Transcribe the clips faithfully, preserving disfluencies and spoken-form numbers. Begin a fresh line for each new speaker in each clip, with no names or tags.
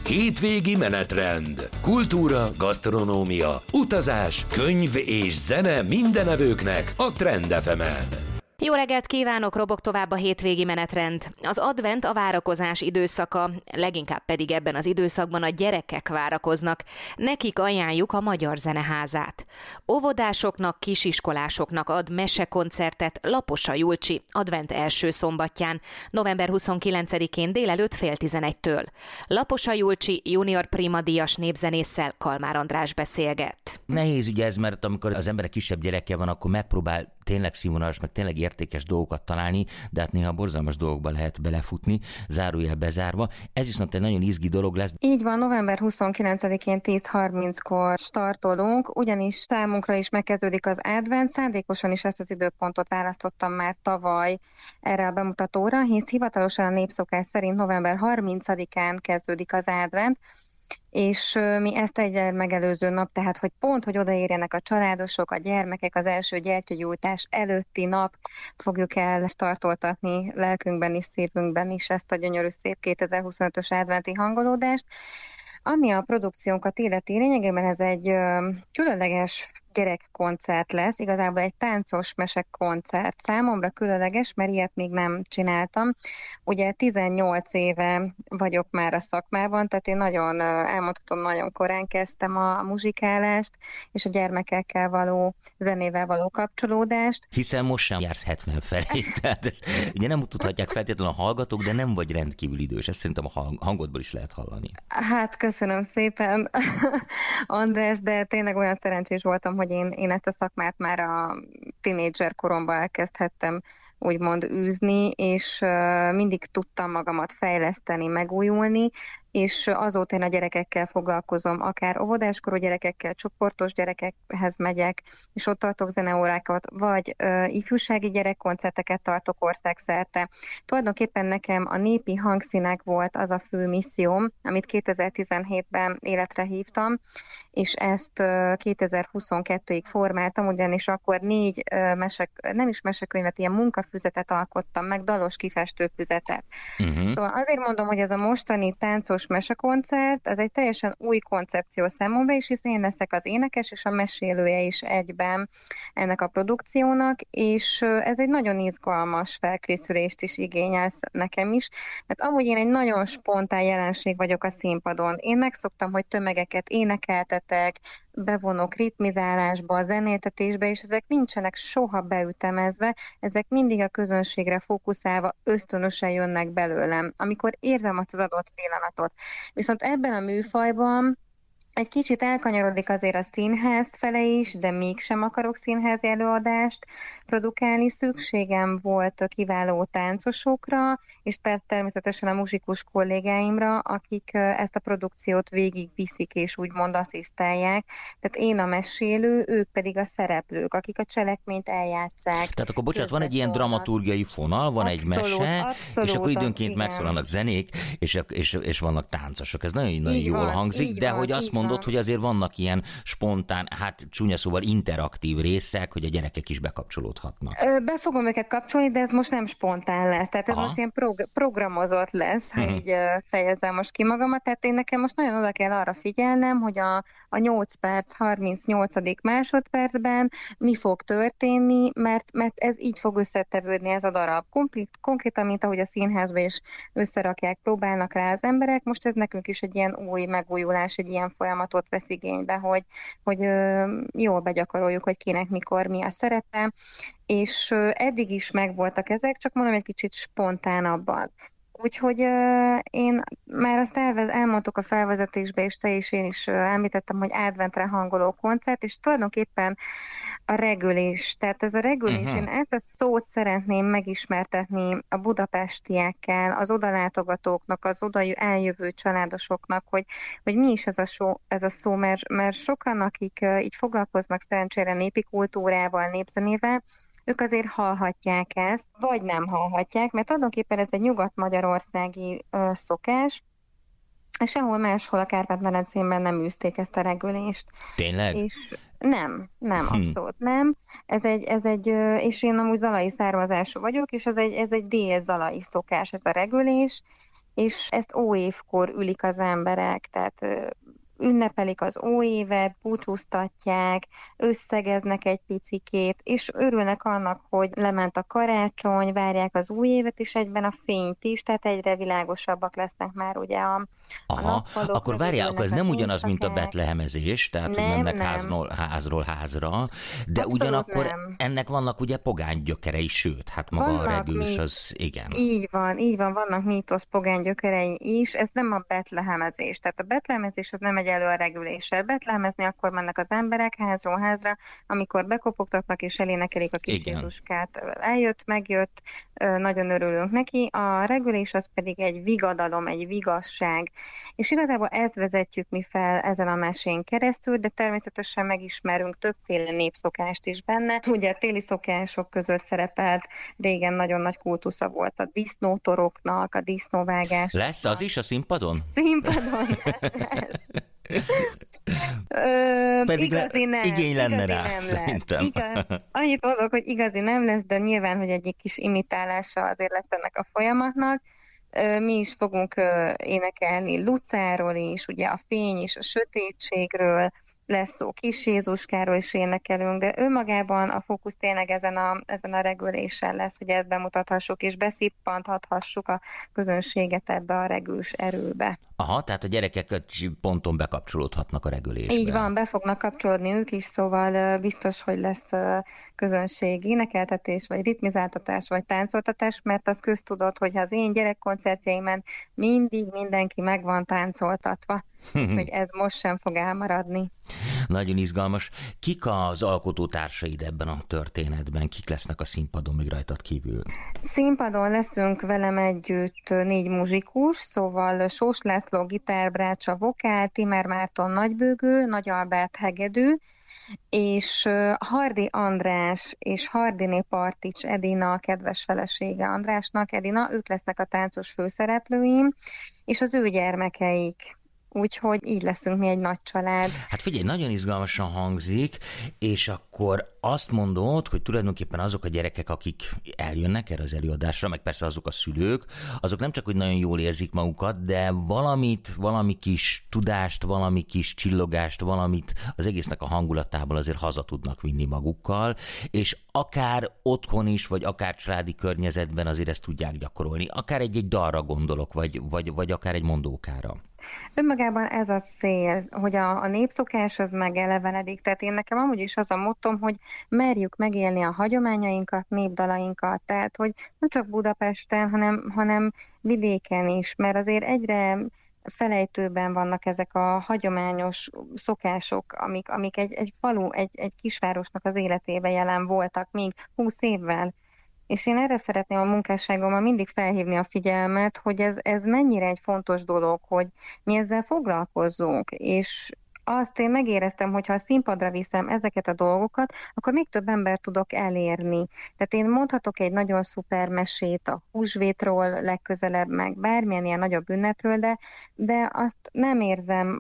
Hétvégi menetrend. Kultúra, gasztronómia, utazás, könyv és zene mindenevőknek a Trend ef emen.
Jó reggelt kívánok, robog tovább a hétvégi menetrend. Az advent a várakozás időszaka, leginkább pedig ebben az időszakban a gyerekek várakoznak. Nekik ajánljuk a Magyar Zeneházát. Óvodásoknak, kisiskolásoknak ad mesekoncertet Laposa Julcsi advent első szombatján, november huszonkilencedikén délelőtt fél tizenegytől. Laposa Julcsi junior primadíjas népzenésszel Kalmár András beszélget.
Nehéz ugye ez, mert amikor az emberek kisebb gyereke van, akkor megpróbál tényleg színvonalas, meg tényleg értékes dolgokat találni, de hát néha borzalmas dolgokba lehet belefutni, zárójel bezárva. Ez viszont egy nagyon izgi dolog lesz.
Így van, november huszonkilencedikén tíz harminckor startolunk, ugyanis számunkra is megkezdődik az advent. Szándékosan is ezt az időpontot választottam már tavaly erre a bemutatóra, hisz hivatalosan a népszokás szerint november harmincadikán kezdődik az advent, és mi ezt egyel megelőző nap, tehát hogy pont, hogy odaérjenek a családosok, a gyermekek az első gyertyagyújtás előtti nap fogjuk el startoltatni lelkünkben és szívünkben is ezt a gyönyörű szép kétezer-huszonötös adventi hangolódást. Ami a produkciónkat illeti, lényegében ez egy ö, különleges gyerekkoncert lesz, igazából egy táncos mesekoncert. Számomra különleges, mert ilyet még nem csináltam. Ugye tizennyolc éve vagyok már a szakmában, tehát én nagyon, elmondhatom, nagyon korán kezdtem a muzsikálást, és a gyermekekkel való, zenével való kapcsolódást.
Hiszen most sem jársz hetven felé, tehát ezt ugye nem tudhatják feltétlenül a hallgatók, de nem vagy rendkívül idős, ezt szerintem a hangodból is lehet hallani.
Hát köszönöm szépen, András, de tényleg olyan szerencsés voltam, hogy én, én ezt a szakmát már a tínédzser koromban elkezdhettem úgymond űzni, és uh, mindig tudtam magamat fejleszteni, megújulni, és azóta én a gyerekekkel foglalkozom, akár óvodáskorú gyerekekkel, csoportos gyerekekhez megyek, és ott tartok zeneórákat, vagy uh, ifjúsági gyerekkoncerteket tartok országszerte. Tulajdonképpen nekem a népi hangszínek volt az a fő misszióm, amit kétezer-tizenhétben életre hívtam, és ezt uh, kétezer-huszonkettőig formáltam, ugyanis akkor négy uh, mesek, nem is mesekönyvet, ilyen munkafüzetet alkottam meg, dalos kifestőfüzetet. Uh-huh. Szóval azért mondom, hogy ez a mostani táncos mesekoncert, ez egy teljesen új koncepció számomra is, hisz én leszek az énekes és a mesélője is egyben ennek a produkciónak, és ez egy nagyon izgalmas felkészülést is igényel nekem is, mert amúgy én egy nagyon spontán jelenség vagyok a színpadon. Én megszoktam, hogy tömegeket énekeltetek, bevonok ritmizálásba, zenéltetésbe, és ezek nincsenek soha beütemezve, ezek mindig a közönségre fókuszálva ösztönösen jönnek belőlem, amikor érzem azt az adott pillanatot. Viszont ebben a műfajban egy kicsit elkanyarodik azért a színház fele is, de mégsem akarok színházi előadást produkálni. Szükségem volt kiváló táncosokra, és természetesen a muzsikus kollégáimra, akik ezt a produkciót végigviszik és úgymond asszisztálják. Tehát én a mesélő, ők pedig a szereplők, akik a cselekményt eljátszák.
Tehát akkor bocsánat, van egy ilyen dramaturgiai fonal, van abszolút, egy mese, abszolút, és akkor időnként igen. megszólalnak zenék, és, és, és vannak táncosok. Ez nagyon, nagyon jól van, hangzik, de van, hogy azt mondod, hogy azért vannak ilyen spontán, hát csúnya szóval interaktív részek, hogy a gyerekek is bekapcsolódhatnak.
Be fogom őket kapcsolni, de ez most nem spontán lesz. Tehát ez Aha. most ilyen prog- programozott lesz, ha hmm. így fejezem most ki magamat. Tehát én nekem most nagyon oda kell arra figyelnem, hogy a, a nyolc perc, harmincnyolcadik másodpercben mi fog történni, mert, mert ez így fog összetevődni ez a darab. Konkrét, konkrétan, mint ahogy a színházban is összerakják, próbálnak rá az emberek. Most ez nekünk is egy ilyen új megújulás, egy ilyen folyamatot vesz igénybe, hogy, hogy jól begyakoroljuk, hogy kinek mikor mi a szerepe, és eddig is megvoltak ezek, csak mondom, egy kicsit spontánabban. Úgyhogy uh, én már azt elvez, elmondtuk a felvezetésbe, és te is, én is uh, említettem, hogy adventre hangoló koncert, és tulajdonképpen a regülés. Tehát ez a regülés, uh-huh. én ezt a szót szeretném megismertetni a budapestiekkel, az odalátogatóknak, az oda eljövő családosoknak, hogy, hogy mi is ez a, szó, ez a szó, mert, mert sokan, akik uh, így foglalkoznak szerencsére népi kultúrával, népzenével, ők azért hallhatják ezt, vagy nem hallhatják, mert tulajdonképpen ez egy nyugat-magyarországi ö, szokás, és sehol máshol a Kárpát-medencében nem űzték ezt a regülést.
Tényleg?
És nem, nem,
hm.
abszolút nem. Ez egy, ez egy, és én amúgy zalai származású vagyok, és ez egy, ez egy dél-zalai szokás, ez a regülés, és ezt óévkor ülik az emberek, tehát ünnepelik az óévet, búcsúztatják, összegeznek egy picikét, és örülnek annak, hogy lement a karácsony, várják az új évet, és egyben a fényt is, tehát egyre világosabbak lesznek már ugye a, a nappalok.
Akkor várják, akkor ez nem ugyanaz, mint a betlehemezés, tehát
nem,
hogy mennek
nem.
Házról, házról házra, de Abszolút ugyanakkor nem. Ennek vannak ugye pogány gyökerei, sőt, hát maga vannak a regős mi... az igen.
Így van, így van, vannak mítosz pogány gyökerei is, ez nem a betlehemezés, tehát a betlehemezés az nem egy elő a regüléssel. Betlehemezni akkor mennek az emberek házról házra, amikor bekopogtatnak és elénekelik a kis Igen. Jézuskát. Eljött, megjött, nagyon örülünk neki. A regülés az pedig egy vigadalom, egy vigasság. És igazából ezt vezetjük mi fel ezen a mesén keresztül, de természetesen megismerünk többféle népszokást is benne. Ugye a téli szokások között szerepelt, régen nagyon nagy kultusza volt a disznótoroknak, a disznóvágásnak.
Lesz az is a színpadon?
Színpadon lesz. Ö,
Pedig
igazi nem,
igény lenne
igazi
rá,
nem
szerintem.
Igaz, annyit mondok, hogy igazi nem lesz, de nyilván, hogy egy kis imitálása azért lesz ennek a folyamatnak. Mi is fogunk énekelni Lucáról is, ugye a fény és a sötétségről, lesz szó Kis Jézuskáról is énekelünk, de önmagában a fókusz tényleg ezen a, ezen a regülésen lesz, hogy ezt bemutathassuk, és beszippanthassuk a közönséget ebbe a regős erőbe.
Aha, tehát a gyerekek ponton bekapcsolódhatnak a regülésbe.
Így van, be fognak kapcsolódni ők is, szóval biztos, hogy lesz közönség énekeltetés, vagy ritmizáltatás, vagy táncoltatás, mert az köztudott, hogy ha az én gyerekkoncertjeimen mindig mindenki meg van táncoltatva. Úgyhogy ez most sem fog elmaradni.
Nagyon izgalmas. Kik az alkotótársaid ebben a történetben? Kik lesznek a színpadon még rajtad kívül?
Színpadon leszünk velem együtt négy muzsikus, szóval Sós László gitár, brácsa, vokál, Timer Márton nagybőgő, Nagy Albert hegedű, és Hardi András és Hardiné Partics Edina, kedves felesége Andrásnak, Edina, ők lesznek a táncos főszereplőim, és az ő gyermekeik. Úgyhogy így leszünk mi egy nagy család.
Hát figyelj, nagyon izgalmasan hangzik, és akkor azt mondod, hogy tulajdonképpen azok a gyerekek, akik eljönnek erre az előadásra, meg persze azok a szülők, azok nem csak, hogy nagyon jól érzik magukat, de valamit, valami kis tudást, valami kis csillogást, valamit az egésznek a hangulatából azért haza tudnak vinni magukkal, és akár otthon is, vagy akár családi környezetben azért ezt tudják gyakorolni. Akár egy-egy dalra gondolok, vagy, vagy, vagy akár egy mondókára.
Önmagában ez a cél, hogy a, a népszokás az megelevenedik. Tehát én nekem amúgy is az a mottom, hogy merjük megélni a hagyományainkat, népdalainkat, tehát hogy nem csak Budapesten, hanem, hanem vidéken is, mert azért egyre felejtőben vannak ezek a hagyományos szokások, amik, amik egy, egy falu, egy, egy kisvárosnak az életében jelen voltak még húsz évvel. És én erre szeretném a munkásságommal mindig felhívni a figyelmet, hogy ez, ez mennyire egy fontos dolog, hogy mi ezzel foglalkozzunk, és azt én megéreztem, hogy ha a színpadra viszem ezeket a dolgokat, akkor még több embert tudok elérni. Tehát én mondhatok egy nagyon szuper mesét a húsvétról legközelebb, meg bármilyen ilyen nagyobb ünnepről, de, de azt nem érzem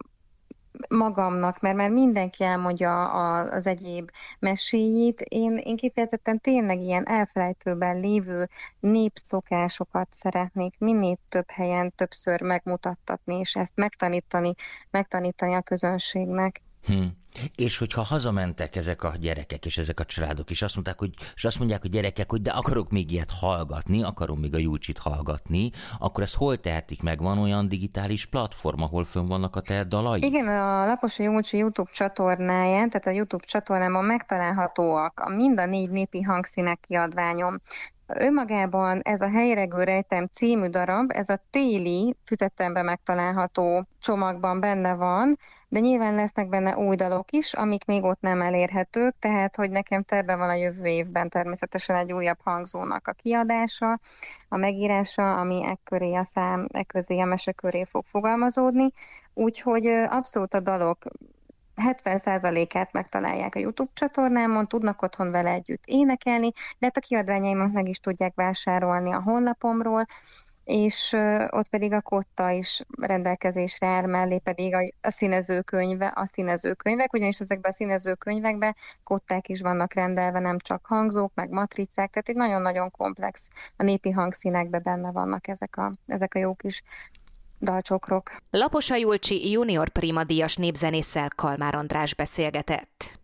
magamnak, mert már mindenki elmondja a, az egyéb meséjét. Én, én kifejezetten tényleg ilyen elfelejtőben lévő népszokásokat szeretnék minél több helyen többször megmutattatni, és ezt megtanítani, megtanítani a közönségnek.
Hm. És hogyha hazamentek ezek a gyerekek és ezek a családok, és azt mondták, hogy, és azt mondják a gyerekek, hogy de akarok még ilyet hallgatni, akarom még a Júcsit hallgatni, akkor ezt hol tehetik meg? Van olyan digitális platform, ahol fönn vannak a te dalai?
Igen, a Lapos Júcsi YouTube csatornáján, tehát a YouTube csatornámon megtalálhatóak a mind a négy népi hangszínek kiadványom. Önmagában ez a Helyregő rejtem című darab, ez a téli füzetemben megtalálható csomagban benne van, de nyilván lesznek benne új dalok is, amik még ott nem elérhetők, tehát hogy nekem terve van a jövő évben természetesen egy újabb hangzónak a kiadása, a megírása, ami ekköré a szám, ekközé a mese köré fog fogalmazódni, úgyhogy abszolút a dalok hetven százalékát megtalálják a YouTube csatornámon, tudnak otthon vele együtt énekelni, de hát a kiadványaimat meg is tudják vásárolni a honlapomról, és ott pedig a kotta is rendelkezésre áll, mellé pedig a, a színezőkönyve, a színezőkönyvek, ugyanis ezekben a színezőkönyvekben kották is vannak rendelve, nem csak hangzók, meg matricák, tehát egy nagyon-nagyon komplex, a népi hangszínekben benne vannak ezek a, ezek a jó kis dalcsokrok.
Laposa Julcsi junior prima díjas népzenésszel Kalmár András beszélgetett.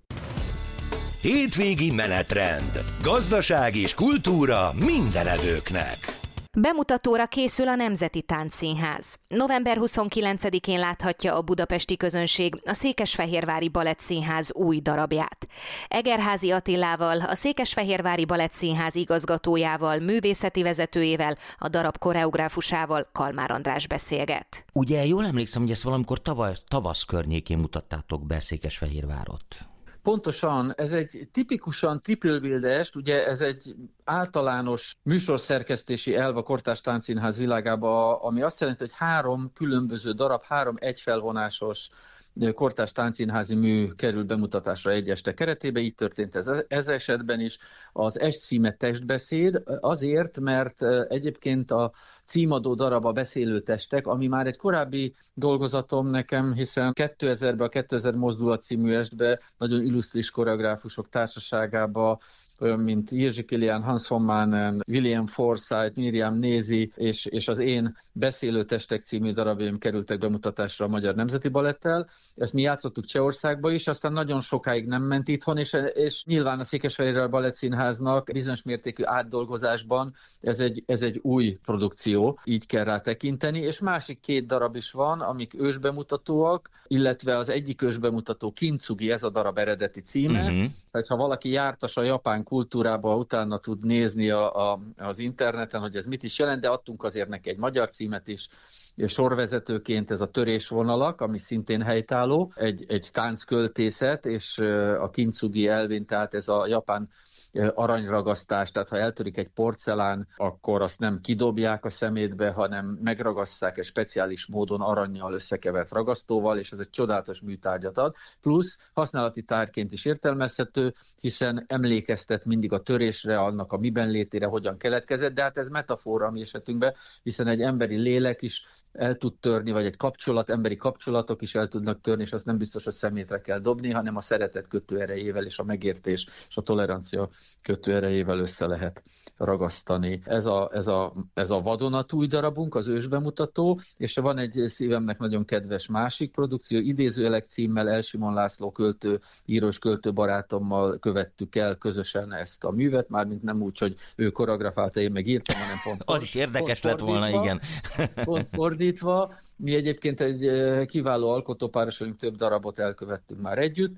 Hétvégi menetrend. Gazdaság és kultúra mindenevőknek.
Bemutatóra készül a Nemzeti Táncszínház. november huszonkilencedikén láthatja a budapesti közönség a Székesfehérvári Balettszínház új darabját. Egerházy Attilával, a Székesfehérvári Balettszínház igazgatójával, művészeti vezetőjével, a darab koreográfusával Kalmár András beszélget.
Ugye jól emlékszem, hogy ezt valamikor tavasz, tavasz környékén mutattátok be Székesfehérvárot.
Pontosan, ez egy tipikusan triple bildes, ugye ez egy általános műsorszerkesztési elv a kortárs táncszínház világában, ami azt jelenti, hogy három különböző darab, három egyfelvonásos kortárs táncszínházi mű kerül bemutatásra egy este keretébe, így történt ez, ez esetben is. Az est címe Testbeszéd, azért, mert egyébként a címadó darab a Beszélő testek, ami már egy korábbi dolgozatom nekem, hiszen kétezerben a kétezer mozdulat című estben nagyon illusztris koreográfusok társaságában, olyan, mint Jerzy Kilian, Hans von Manen, William Forsythe, Miriam Nézi és, és az én Beszélő testek című darabjaim kerültek bemutatásra a Magyar Nemzeti Balettel. Ezt mi játszottuk Csehországba is, aztán nagyon sokáig nem ment itthon, és, és nyilván a Székesfehérvári Balettszínháznak bizonyos mértékű átdolgozásban ez egy, ez egy új produkció, így kell rá tekinteni, és másik két darab is van, amik ősbemutatóak, illetve az egyik ősbemutató Kintsugi, ez a darab eredeti címe. Uh-huh. Tehát ha valaki jártas a japán kultúrába, utána tud nézni a, a, az interneten, hogy ez mit is jelent, de adtunk azért neki egy magyar címet is, sorvezetőként ez a Törésvonalak, ami szintén helytálló, egy, egy táncköltészet, és a Kintsugi elvén, tehát ez a japán aranyragasztás, tehát ha eltörik egy porcelán, akkor azt nem kidobják a szemétbe, hanem megragasszák egy speciális módon arannyal összekevert ragasztóval, és ez egy csodálatos műtárgyat ad. Plusz használati tárgyként is értelmezhető, hiszen emlékeztet mindig a törésre, annak a miben létére, hogyan keletkezett, de hát ez metafora a mi esetünkben, hiszen egy emberi lélek is el tud törni, vagy egy kapcsolat, emberi kapcsolatok is el tudnak törni, és azt nem biztos, hogy szemétre kell dobni, hanem a szeretet kötőerejével és a megértés és a tolerancia kötőerejével össze lehet ragasztani. Ez a, ez a, ez a vadonatúj darabunk, az ősbemutató, és van egy szívemnek nagyon kedves másik produkció, idézőjelek címmel Elsimon László költő, írós költő barátommal követtük el közösen ezt a művet, mármint nem úgy, hogy ő koreografálta, én meg írtam, hanem pont
Az is érdekes lett volna, igen.
Pont fordítva. Mi egyébként egy kiváló alkotópáros vagyunk, több darabot elkövettünk már együtt,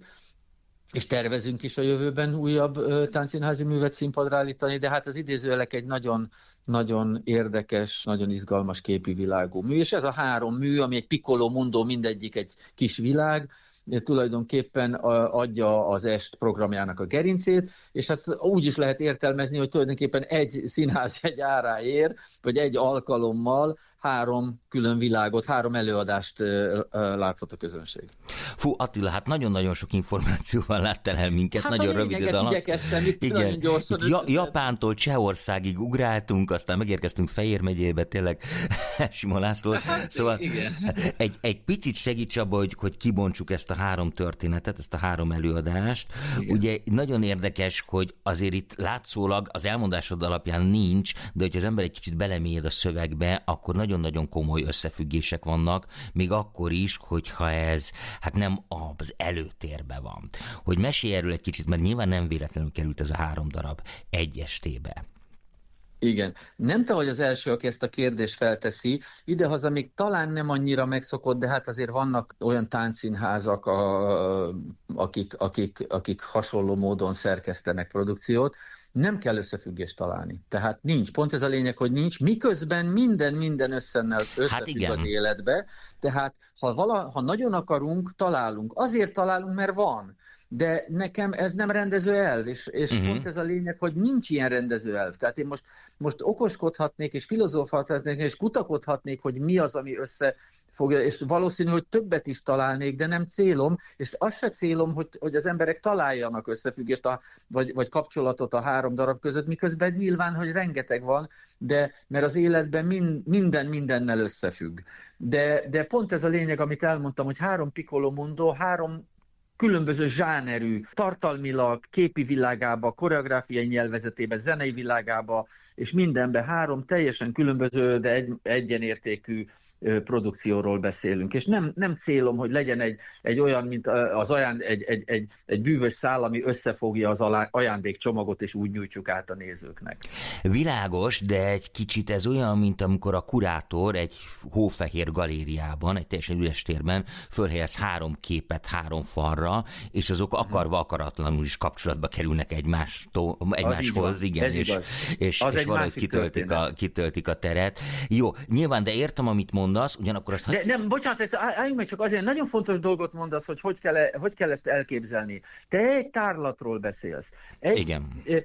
és tervezünk is a jövőben újabb táncszínházi művet színpadra állítani, de hát az idézőjelek egy nagyon, nagyon érdekes, nagyon izgalmas képi világú mű, és ez a három mű, ami egy piccolo mundo, mindegyik egy kis világ, tulajdonképpen adja az est programjának a gerincét, és hát úgy is lehet értelmezni, hogy tulajdonképpen egy színház egy áráért, vagy egy alkalommal három külön világot, három előadást láthat a közönség.
Fú, Attila, hát nagyon-nagyon sok információval láttál el minket,
hát
nagyon rövid idő alatt.
igyekeztem, itt
igen.
nagyon gyorsan.
Itt ja- Japántól Csehországig ugráltunk, aztán megérkeztünk Fejér megyébe, tényleg Simon László.
Hát,
szóval
igen.
egy, egy picit segíts abba, hogy, hogy kibontsuk ezt a három történetet, ezt a három előadást. Igen. Ugye nagyon érdekes, hogy azért itt látszólag az elmondásod alapján nincs, de hogyha az ember egy kicsit belemélyed a szövegbe, akkor nagyon-nagyon komoly összefüggések vannak, még akkor is, hogyha ez hát nem az előtérben van. Hogy mesélj erről egy kicsit, mert nyilván nem véletlenül került ez a három darab egy estébe.
Igen. Nem te vagy az első, aki ezt a kérdést felteszi. Idehaza még talán nem annyira megszokott, de hát azért vannak olyan táncszínházak, a, akik, akik, akik hasonló módon szerkesztenek produkciót. Nem kell összefüggést találni. Tehát nincs. Pont ez a lényeg, hogy nincs. Miközben minden minden összennel összefügg hát az életbe. Tehát ha, vala, ha nagyon akarunk, találunk. Azért találunk, mert van. De nekem ez nem rendező elv, és, és uh-huh. pont ez a lényeg, hogy nincs ilyen rendező elv. Tehát én most, most okoskodhatnék, és filozófálhatnék, és kutakodhatnék, hogy mi az, ami összefogja, és valószínű, hogy többet is találnék, de nem célom, és az se célom, hogy, hogy az emberek találjanak összefüggést, a, vagy, vagy kapcsolatot a három három darab között, miközben nyilván, hogy rengeteg van, de mert az életben mind, minden mindennel összefügg. De, de pont ez a lényeg, amit elmondtam, hogy három Piccolo Mundo, három különböző zsánerű, tartalmilag, képi világába, koreográfiai nyelvezetébe, zenei világába, és mindenben három teljesen különböző, de egy, egyenértékű produkcióról beszélünk. És nem, nem célom, hogy legyen egy, egy olyan, mint az aján, egy, egy, egy, egy bűvös szál, ami összefogja az ajándékcsomagot, és úgy nyújtsuk át a nézőknek.
Világos, de egy kicsit ez olyan, mint amikor a kurátor egy hófehér galériában, egy teljesen üres térben fölhelyez három képet három falra, és azok akarva akaratlanul is kapcsolatba kerülnek egymástól, egymáshoz, igen, és, és, és valahogy kitöltik a, kitöltik a teret. Jó, nyilván, de értem, amit mondasz, ugyanakkor azt...
De nem, bocsánat, álljunk meg, csak azért nagyon fontos dolgot mondasz, hogy hogy kell, hogy kell ezt elképzelni. Te egy tárlatról beszélsz. Egy,
igen.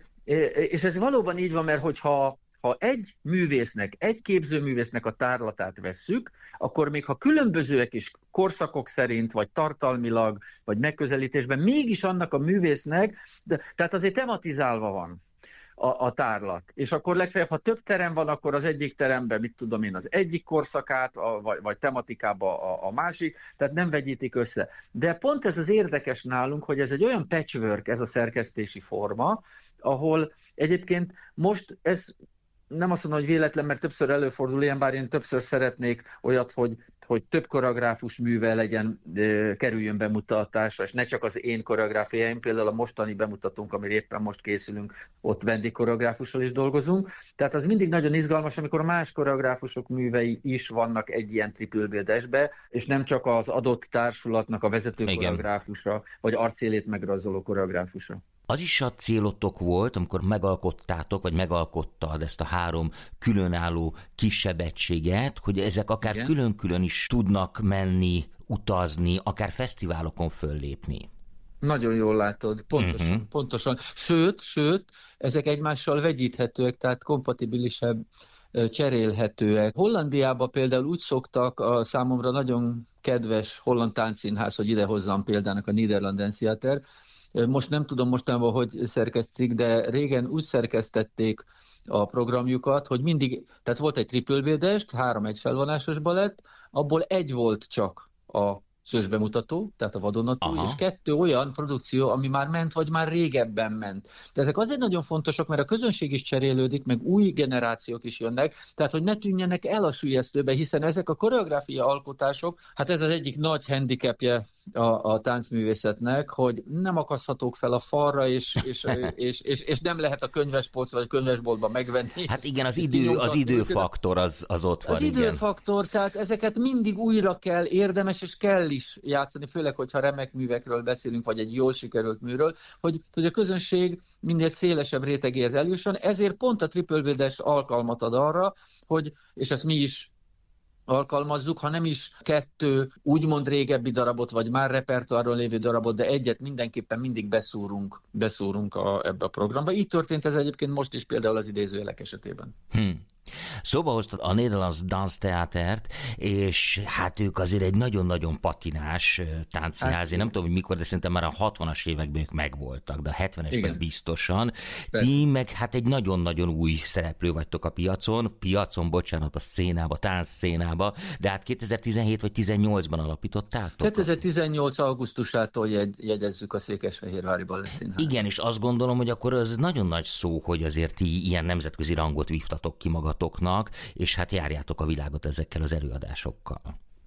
És ez valóban így van, mert hogyha ha egy művésznek, egy képzőművésznek a tárlatát vesszük, akkor még ha különbözőek is korszakok szerint, vagy tartalmilag, vagy megközelítésben, mégis annak a művésznek, de, tehát azért tematizálva van a, a tárlat. És akkor legfeljebb, ha több terem van, akkor az egyik teremben, mit tudom én, az egyik korszakát, a, vagy, vagy tematikába a, a másik, tehát nem vegyítik össze. De pont ez az érdekes nálunk, hogy ez egy olyan patchwork, ez a szerkesztési forma, ahol egyébként most ez nem azt mondom, hogy véletlen, mert többször előfordul ilyen, bár én többször szeretnék olyat, hogy, hogy több koreográfus műve legyen, kerüljön bemutatásra, és ne csak az én koreográfiáim, például a mostani bemutatónk, amire éppen most készülünk, ott vendégkoreográfussal is dolgozunk. Tehát az mindig nagyon izgalmas, amikor más koreográfusok művei is vannak egy ilyen triple buildesbe, és nem csak az adott társulatnak a vezető Igen. koreográfusa, vagy arcélét megrajzoló koreográfusa.
Az is a célotok volt, amikor megalkottátok, vagy megalkottad ezt a három különálló kisebb egységet, hogy ezek akár Igen. külön-külön is tudnak menni, utazni, akár fesztiválokon föllépni.
Nagyon jól látod, pontosan, uh-huh. pontosan. Sőt, sőt, ezek egymással vegyíthetőek, tehát kompatibilisebb, cserélhetőek. Hollandiában például úgy szoktak, a számomra nagyon kedves holland táncszínház, hogy idehozzam példának a Nederlanden Theater. Most nem tudom mostanában, hogy szerkesztik, de régen úgy szerkesztették a programjukat, hogy mindig, tehát volt egy triple buildest, három egyfelvonásos balett, abból egy volt csak a szősbemutató, tehát a vadonatúj, Aha. és kettő olyan produkció, ami már ment, vagy már régebben ment. De ezek azért nagyon fontosak, mert a közönség is cserélődik, meg új generációk is jönnek, tehát hogy ne tűnjenek el a süllyesztőbe, hiszen ezek a koreográfia alkotások, hát ez az egyik nagy handicapje a, a táncművészetnek, hogy nem akaszthatók fel a falra, és, és, és, és, és nem lehet a könyvespolc vagy a könyvesboltban megvenni.
Hát igen, az, idő, az időfaktor az, az ott van.
Az igen. időfaktor, tehát ezeket mindig újra kell, érdemes, és kell is játszani, főleg, hogyha remek művekről beszélünk, vagy egy jól sikerült műről, hogy, hogy a közönség minél szélesebb rétegéhez eljusson, ezért pont a triple buildes alkalmat ad arra, hogy, és ezt mi is alkalmazzuk, ha nem is kettő úgymond régebbi darabot, vagy már repertoáron lévő darabot, de egyet mindenképpen mindig beszúrunk, beszúrunk a, ebbe a programba. Így történt ez egyébként most is például az idézőjelek esetében.
Hmm. Szóba hoztad a Nederlands Dans Theatert, és hát ők azért egy nagyon-nagyon patinás táncszínház. Hát, én nem tudom, hogy mikor, de szerintem már a hatvanas években ők megvoltak, de a hetvenesben biztosan. Persze. Ti meg hát egy nagyon-nagyon új szereplő vagytok a piacon, piacon, bocsánat, a szcénába, táncszcénába, de hát kétezer-tizenhét vagy tizennyolcban alapítottátok?
kétezer-tizennyolc augusztusától jegy, jegyezzük a Székesfehérvári Balettszínházat.
Igen, és azt gondolom, hogy akkor az nagyon nagy szó, hogy azért ti ilyen nemzetközi rangot vívtatok ki maga és hát járjátok a világot ezekkel az előadásokkal.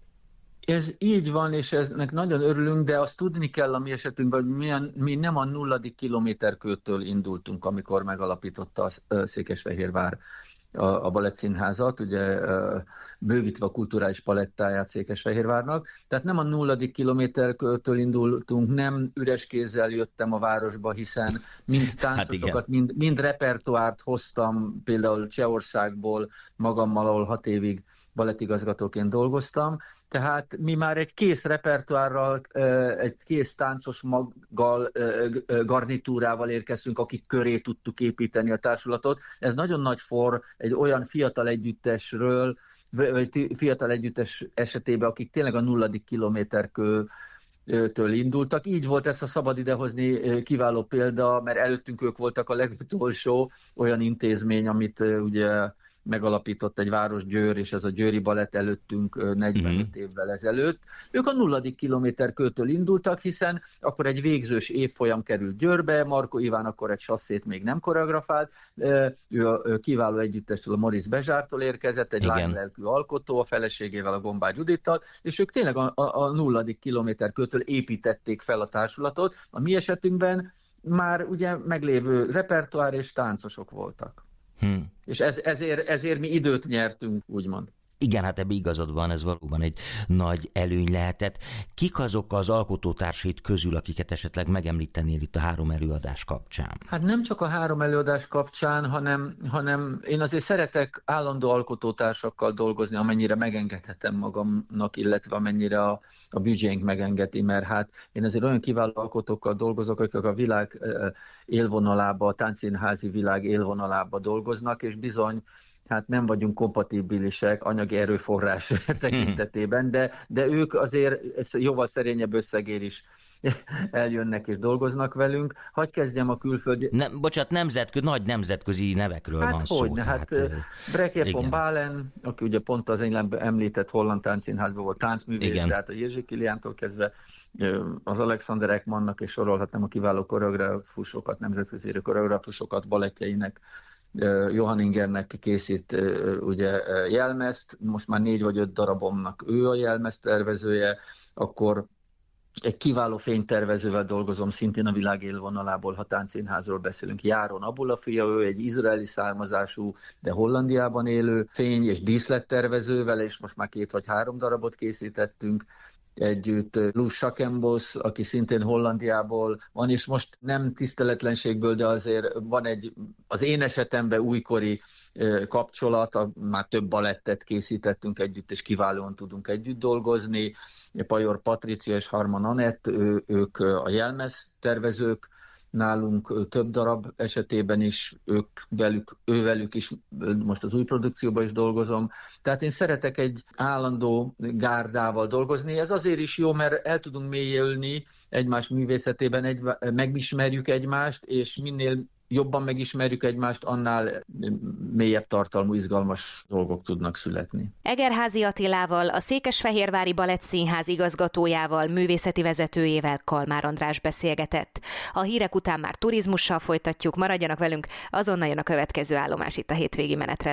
Ez így van, és ennek nagyon örülünk, de azt tudni kell a mi esetünkben, hogy milyen, mi nem a nulladik kilométerkőtől indultunk, amikor megalapította a Székesfehérvár a, a Balettszínházat, ugye bővítve a kulturális palettáját Székesfehérvárnak. Tehát nem a nulladik kilométertől indultunk, nem üres kézzel jöttem a városba, hiszen mind táncosokat, hát mind, mind repertoárt hoztam, például Csehországból magammal, ahol hat évig balettigazgatóként dolgoztam. Tehát mi már egy kész repertoárral, egy kész táncos maggal, garnitúrával érkeztünk, akik köré tudtuk építeni a társulatot. Ez nagyon nagy for egy olyan fiatal együttesről, vagy fiatal együttes esetében, akik tényleg a nulladik kilométerkő től indultak. Így volt ezt a szabad idehozni kiváló példa, mert előttünk ők voltak a legutolsó olyan intézmény, amit ugye megalapított egy város, Győr, és ez a Győri Balett előttünk negyvenöt uh-huh. évvel ezelőtt. Ők a nulladik kilométer kőtől indultak, hiszen akkor egy végzős évfolyam került Győrbe, Markó Iván akkor egy sasszét még nem koreografált, ő a kiváló együttestől, a Maurice Bezsártól érkezett, egy lánylelkű alkotó, a feleségével, a Gombár Judittal, és ők tényleg a, a, a nulladik kilométer kőtől építették fel a társulatot. A mi esetünkben már ugye meglévő repertoár és táncosok voltak. Hmm. És ez, ezért, ezért mi időt nyertünk, úgymond.
Igen, hát ebben igazad van, ez valóban egy nagy előny lehetett. Kik azok az alkotótársait közül, akiket esetleg megemlítenél itt a három előadás kapcsán?
Hát nem csak a három előadás kapcsán, hanem, hanem én azért szeretek állandó alkotótársakkal dolgozni, amennyire megengedhetem magamnak, illetve amennyire a, a büdzsénk megengedi, mert hát én azért olyan kiváló alkotókkal dolgozok, akik a világ élvonalába, a táncszínházi világ élvonalába dolgoznak, és bizony hát nem vagyunk kompatibilisek anyagi erőforrás tekintetében, de, de ők azért jóval szerényebb összegér is eljönnek és dolgoznak velünk. Hadd kezdjem a külföldi...
Nem, bocsánat, nemzetközi, nagy nemzetközi nevekről
hát
van szó.
Hogyne, hát Brekje von Balen, aki ugye pont az én említett holland táncszínházban volt táncművész, igen. Tehát a Jerzy Kiliántól kezdve az Alexander Ekmannak, és sorolhatnám a kiváló koreográfusokat, nemzetközi koreográfusokat, balettjeinek, Johan Ingernek készít ugye jelmezt, most már négy vagy öt darabomnak ő a jelmez tervezője, akkor egy kiváló fénytervezővel dolgozom, szintén a világ élvonalából, ha táncszínházról beszélünk. Járon Abula fia, ő egy izraeli származású, de Hollandiában élő fény- és díszlettervezővel, és most már két vagy három darabot készítettünk együtt. Luz Schackenbos, aki szintén Hollandiából van, és most nem tiszteletlenségből, de azért van egy, az én esetemben újkori kapcsolat, már több balettet készítettünk együtt, és kiválóan tudunk együtt dolgozni. Pajor Patricia és Harman Anett, ő, ők a jelmez tervezők, nálunk több darab esetében is, ők velük, ővelük is most az új produkcióban is dolgozom. Tehát én szeretek egy állandó gárdával dolgozni. Ez azért is jó, mert el tudunk mélyülni egymás művészetében, egy, megismerjük egymást, és minél jobban megismerjük egymást, annál mélyebb tartalmú, izgalmas dolgok tudnak születni.
Egerházy Attilával, a Székesfehérvári Balett Színház igazgatójával, művészeti vezetőjével Kalmár András beszélgetett. A hírek után már turizmussal folytatjuk, maradjanak velünk, azonnal jön a következő állomás itt a hétvégi menetrend.